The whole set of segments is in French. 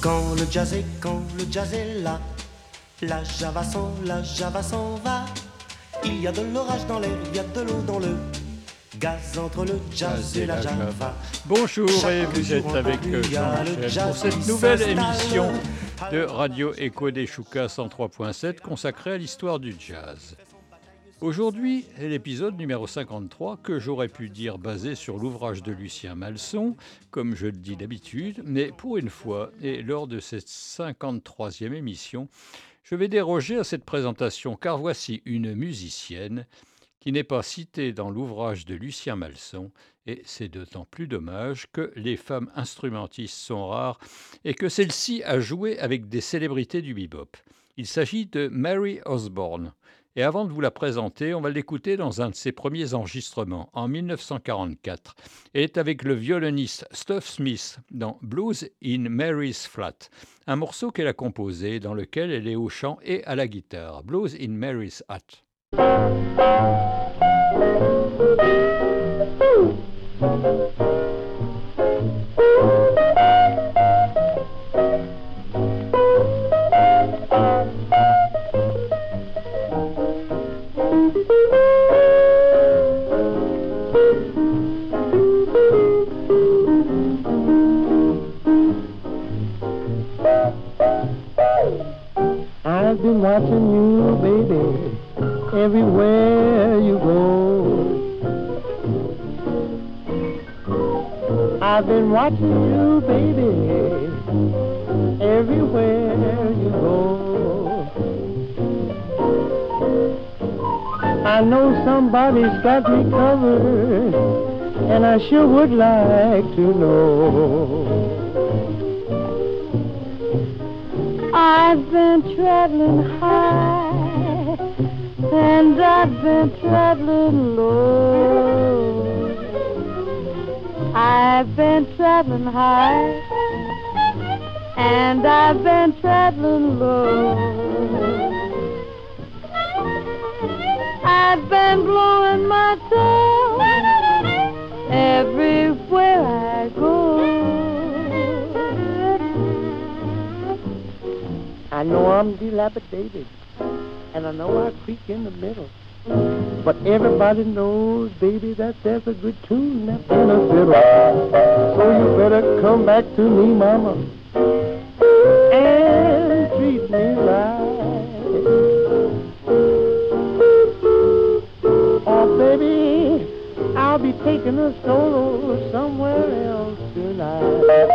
Quand le jazz est là, la java s'en va. Il y a de l'orage dans l'air, il y a de l'eau dans le gaz entre le jazz et la java. Bonjour et vous êtes avec Jean-Michel pour cette nouvelle émission de Radio Écho des Choucas 103.7 consacrée à l'histoire du jazz. Aujourd'hui est l'épisode numéro 53 que j'aurais pu dire basé sur l'ouvrage de Lucien Malson, comme je le dis d'habitude, mais pour une fois, et lors de cette 53e émission, je vais déroger à cette présentation car voici une musicienne qui n'est pas citée dans l'ouvrage de Lucien Malson, et c'est d'autant plus dommage que les femmes instrumentistes sont rares et que celle-ci a joué avec des célébrités du bebop. Il s'agit de Mary Osborne. Et avant de vous la présenter, on va l'écouter dans un de ses premiers enregistrements, en 1944. Elle est avec le violoniste Stuff Smith dans Blues in Mary's Flat, un morceau qu'elle a composé dans lequel elle est au chant et à la guitare. Blues in Mary's Hut. I've been watching you, baby, everywhere you go. I've been watching you, baby, everywhere you go. I know somebody's got me covered, and I sure would like to know. I've been traveling high, and I've been traveling low. I've been traveling high, and I've been traveling low. I've been blowing my tongue everywhere I go. I know I'm dilapidated, and I know I creak in the middle, but everybody knows, baby, that there's a good tune left in a fiddle. So you better come back to me, mama, and treat me right. Oh, baby, I'll be taking a solo somewhere else tonight.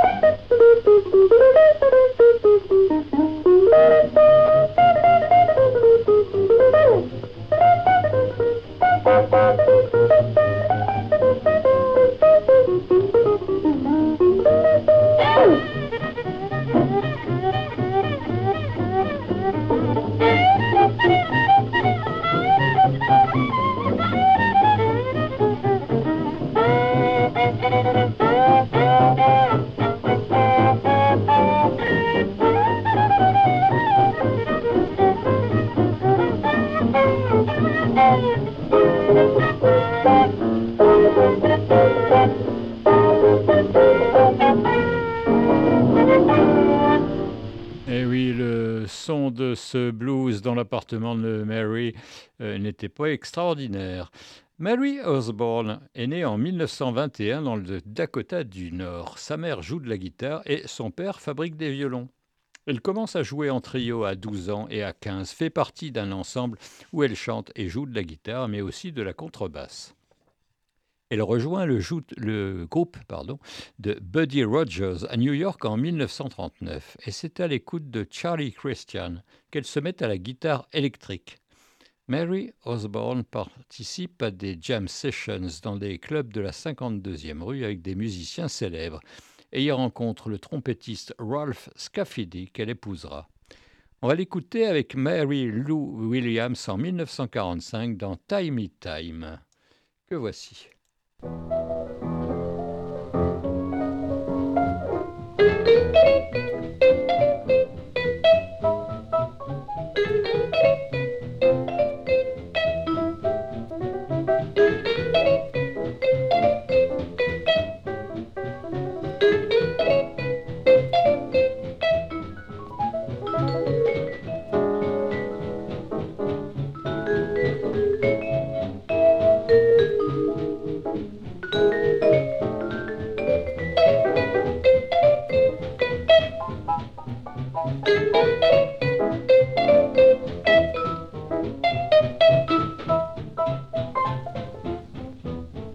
Et oui, le son de ce blues dans l'appartement de Mary n'était pas extraordinaire. Mary Osborne est née en 1921 dans le Dakota du Nord. Sa mère joue de la guitare et son père fabrique des violons. Elle commence à jouer en trio à 12 ans et à 15, fait partie d'un ensemble où elle chante et joue de la guitare, mais aussi de la contrebasse. Elle rejoint le groupe de Buddy Rogers à New York en 1939 et c'est à l'écoute de Charlie Christian qu'elle se met à la guitare électrique. Mary Osborne participe à des jam sessions dans des clubs de la 52e rue avec des musiciens célèbres et y rencontre le trompettiste Ralph Scafidi qu'elle épousera. On va l'écouter avec Mary Lou Williams en 1945 dans Timey Time, que voici.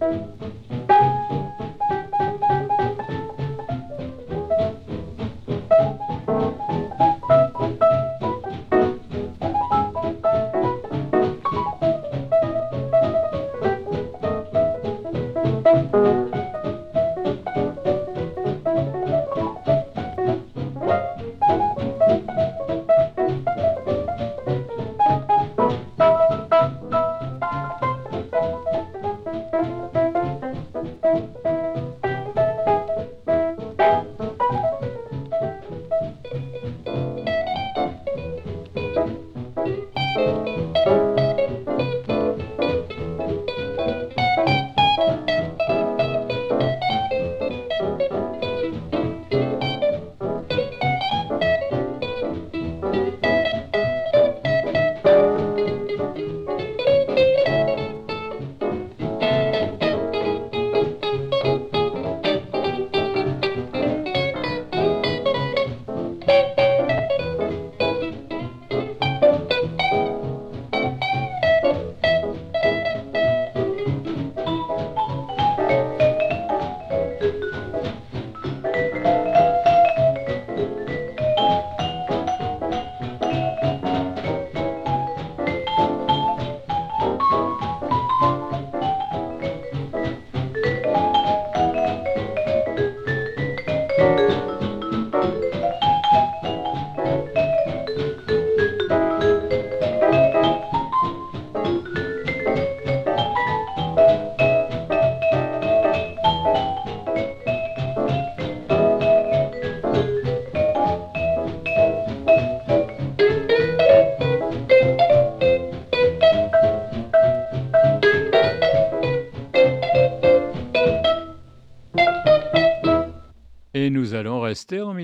Et nous allons rester en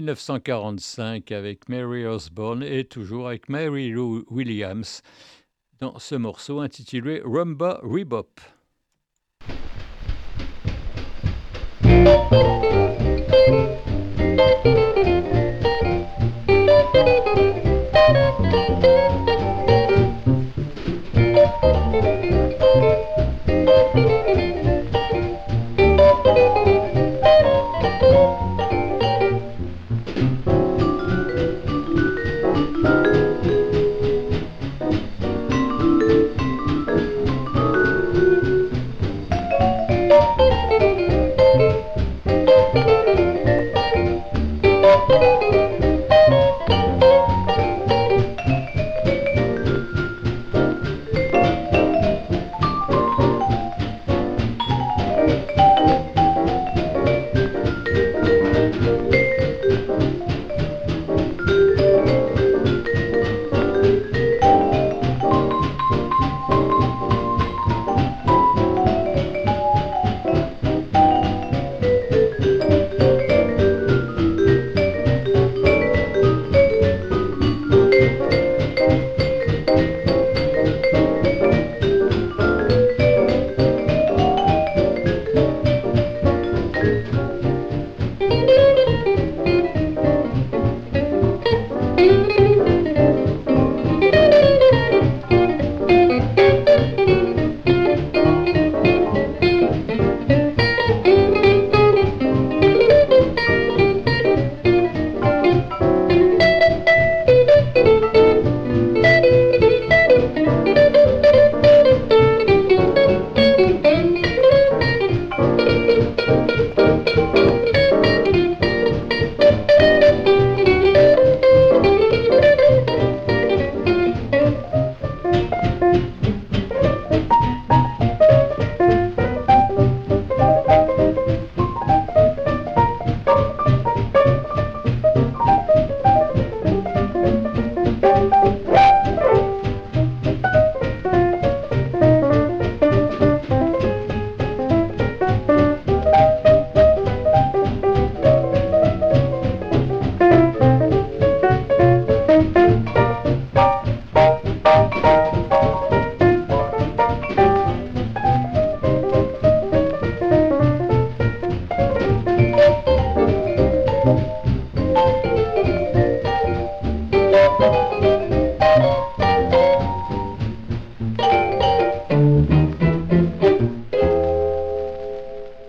1945 avec Mary Osborne et toujours avec Mary Lou Williams dans ce morceau intitulé Rumba Rebop.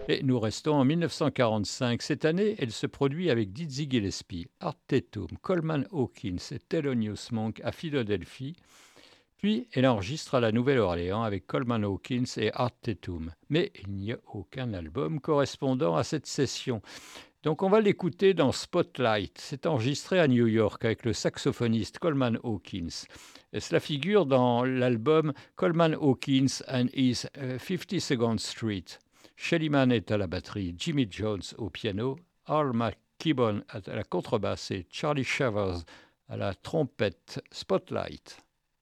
Et nous restons en 1945. Cette année, elle se produit avec Dizzy Gillespie, Art Tatum, Coleman Hawkins et Thelonious Monk à Philadelphie. Puis, elle enregistre à la Nouvelle-Orléans avec Coleman Hawkins et Art Tatum. Mais il n'y a aucun album correspondant à cette session. Donc on va l'écouter dans Spotlight. C'est enregistré à New York avec le saxophoniste Coleman Hawkins. Et cela figure dans l'album Coleman Hawkins and his 52nd Street. Shelly Manne est à la batterie, Jimmy Jones au piano, Al McKibbon à la contrebasse et Charlie Shavers à la trompette. Spotlight.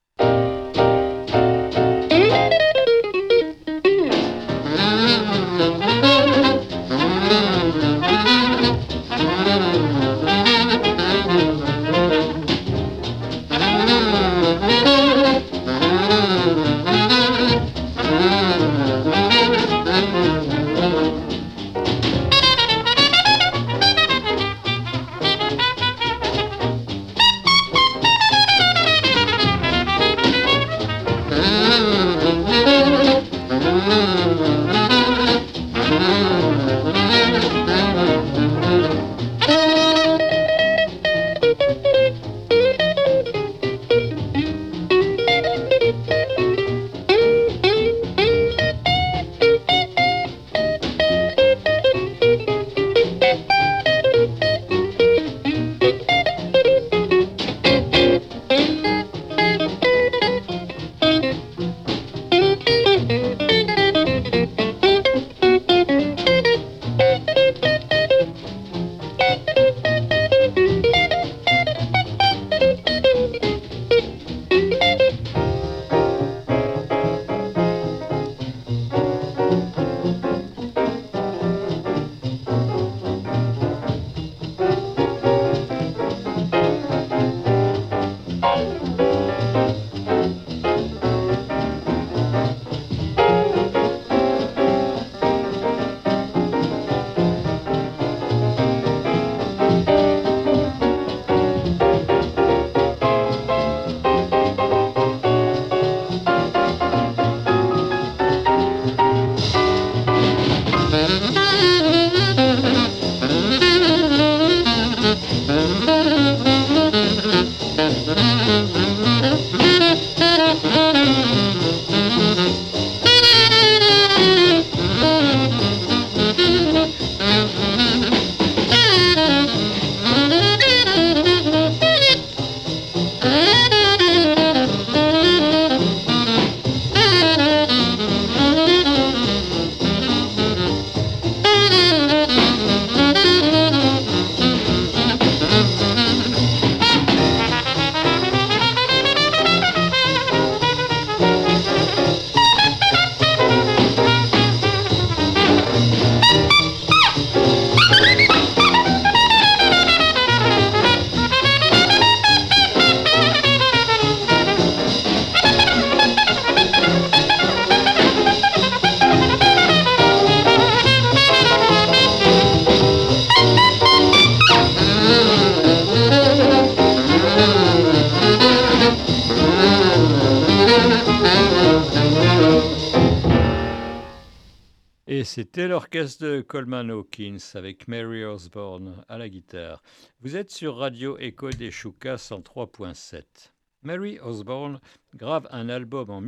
C'était l'orchestre de Coleman Hawkins avec Mary Osborne à la guitare. Vous êtes sur Radio Echo des Choucas 103.7. Mary Osborne grave un album en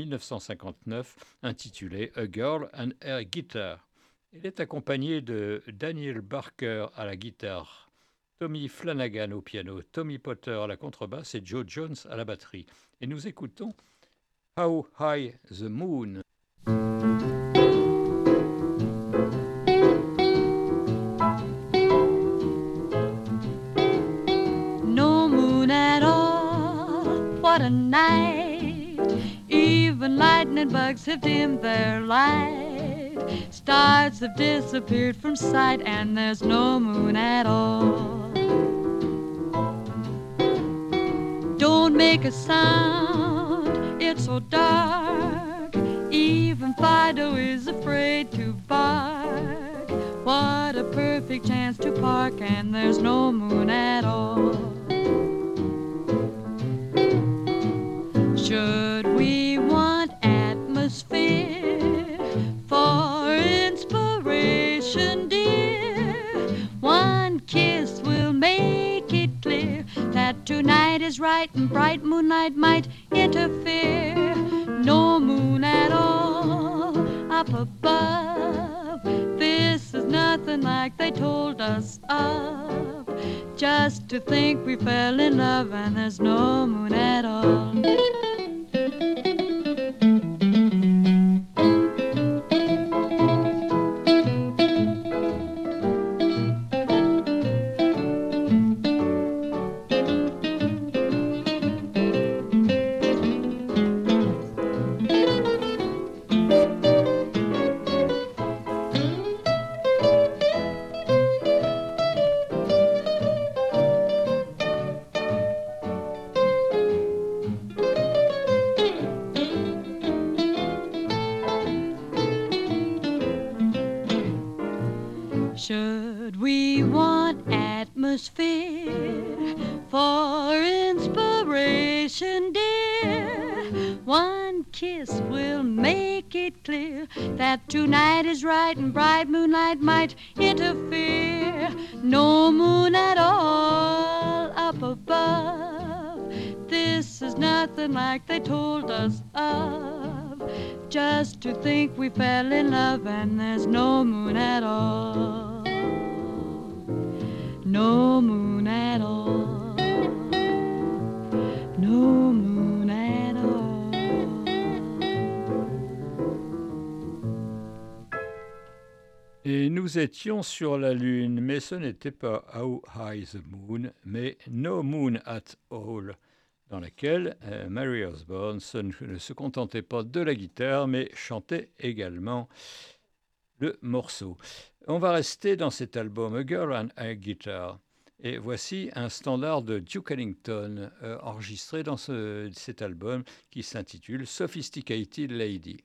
1959 intitulé A Girl and Her Guitar. Elle est accompagnée de Daniel Barker à la guitare, Tommy Flanagan au piano, Tommy Potter à la contrebasse et Joe Jones à la batterie. Et nous écoutons How High the Moon. What a night, even lightning bugs have dimmed their light. Stars have disappeared from sight and there's no moon at all. Don't make a sound, it's so dark. Even Fido is afraid to bark. What a perfect chance to park and there's no moon at all. Should we want atmosphere for inspiration? desperation, dear. One kiss will make it clear that tonight is right and bright moonlight might interfere. No moon at all up above. This is nothing like they told us of. Just to think we fell in love and there's no moon at all. Should we want atmosphere for inspiration, dear? One kiss will make it clear that tonight is right and bright moonlight might interfere. No moon at all up above. This is nothing like they told us of. Just to think we fell in love and there's no moon at all. No moon at all. No moon at all. Et nous étions sur la Lune, mais ce n'était pas How High the Moon, mais No Moon at All, dans laquelle Mary Osborne ne se contentait pas de la guitare, mais chantait également le morceau. On va rester dans cet album A Girl and a Guitar. Et voici un standard de Duke Ellington enregistré dans cet album qui s'intitule Sophisticated Lady.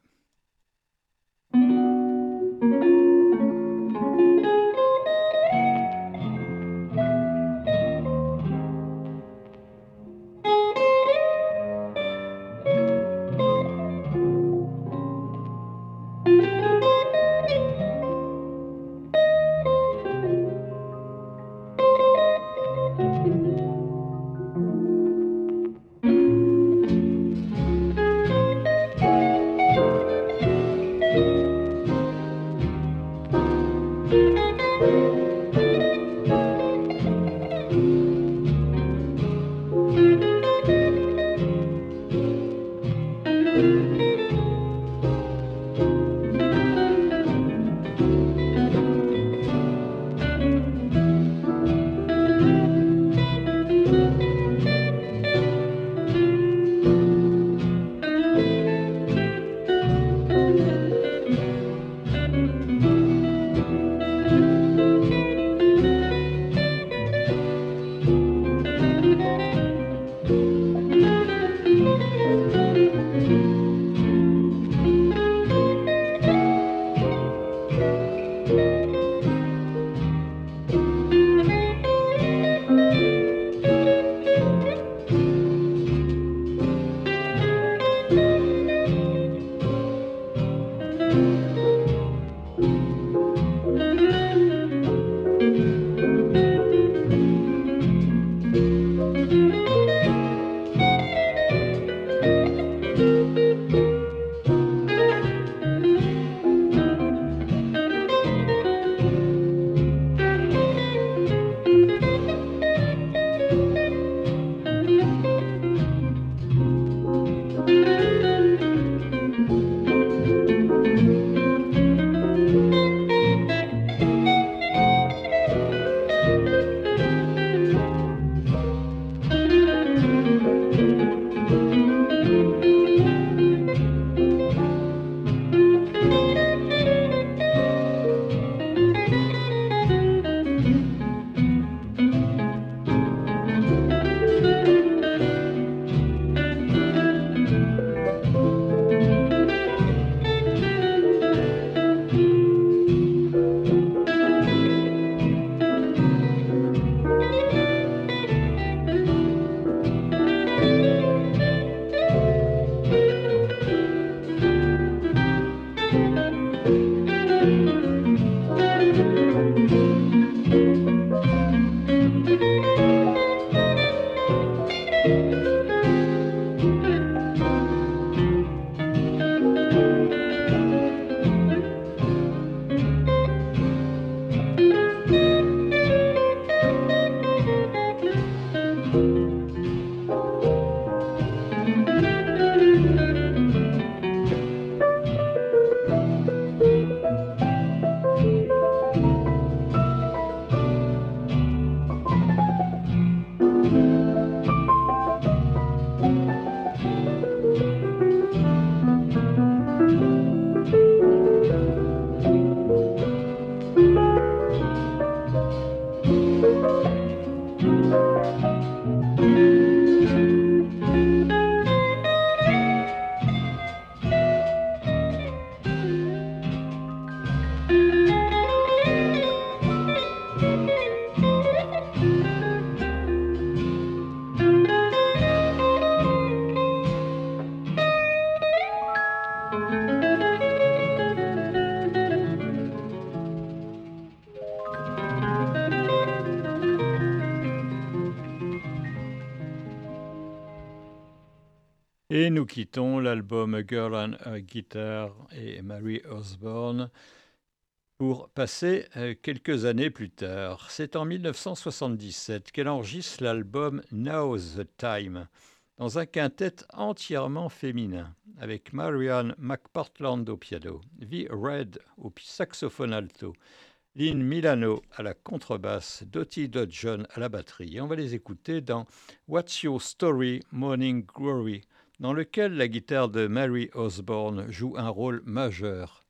Et nous quittons l'album A Girl on a Guitar et Mary Osborne pour passer quelques années plus tard. C'est en 1977 qu'elle enregistre l'album Now's the Time, dans un quintet entièrement féminin, avec Marianne McPartland au piano, Vi Red au saxophone alto, Lynn Milano à la contrebasse, Dottie Dodson à la batterie. On va les écouter dans What's Your Story, Morning Glory, dans lequel la guitare de Mary Osborne joue un rôle majeur.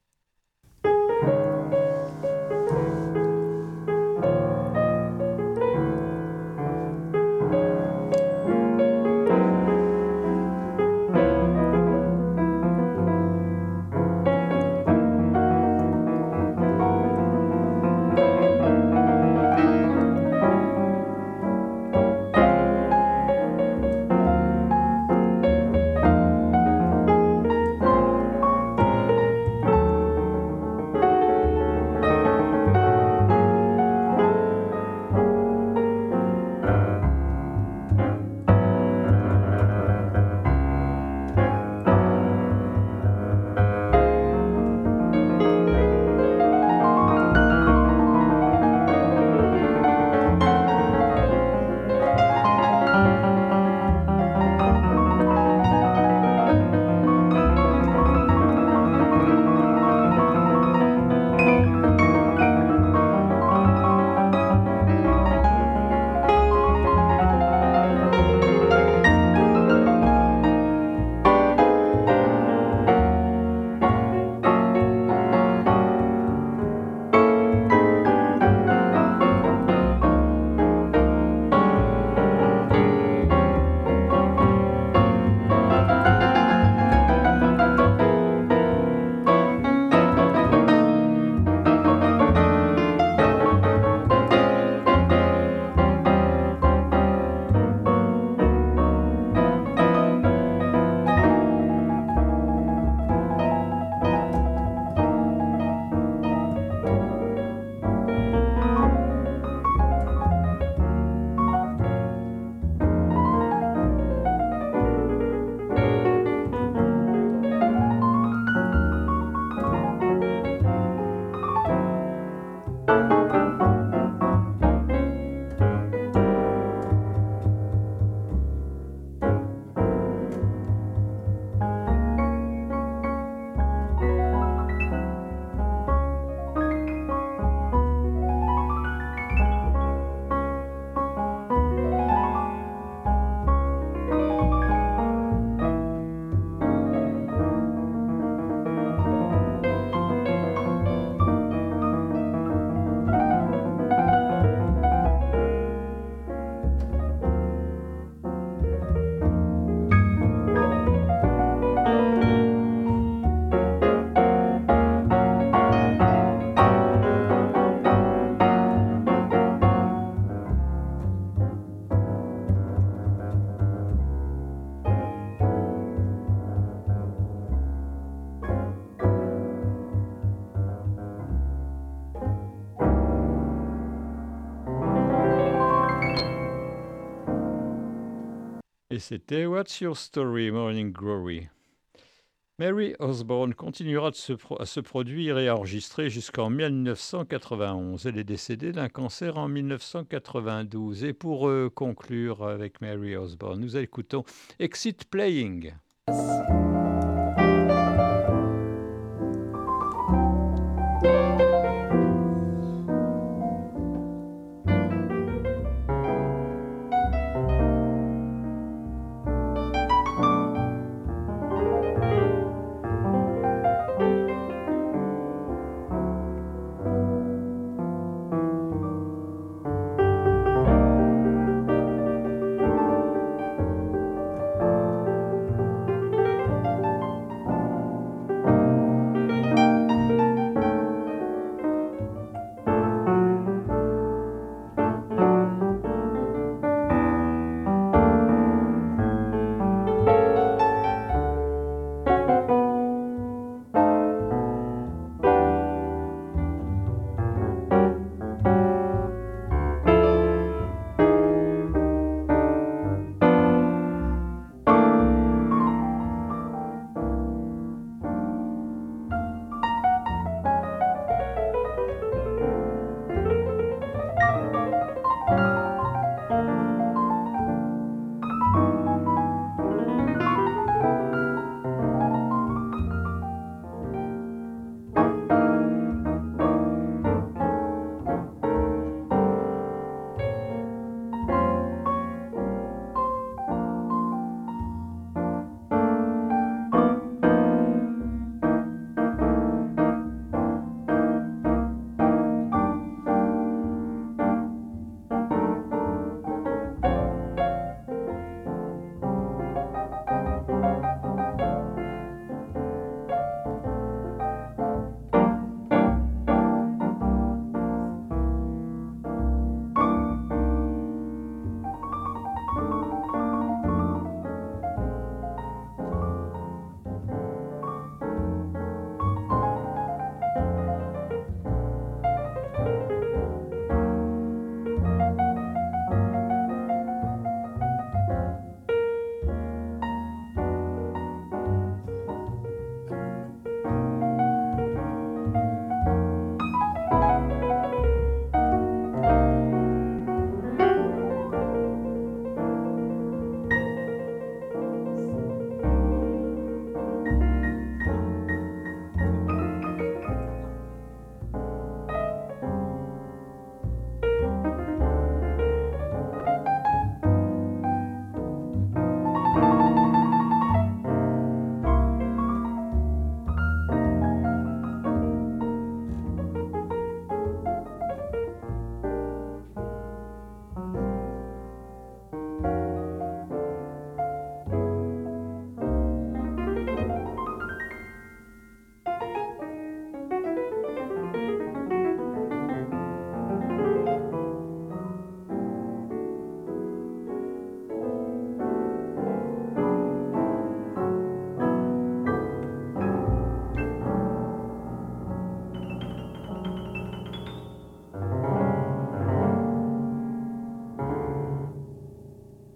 Et c'était What's Your Story, Morning Glory. Mary Osborne continuera à se produire et à enregistrer jusqu'en 1991. Elle est décédée d'un cancer en 1992. Et pour conclure avec Mary Osborne, nous écoutons Exit Playing.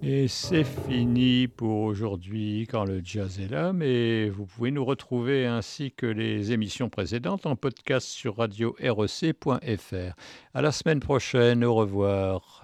Et c'est fini pour aujourd'hui quand le jazz est là, mais vous pouvez nous retrouver ainsi que les émissions précédentes en podcast sur radio-rec.fr. À la semaine prochaine, au revoir.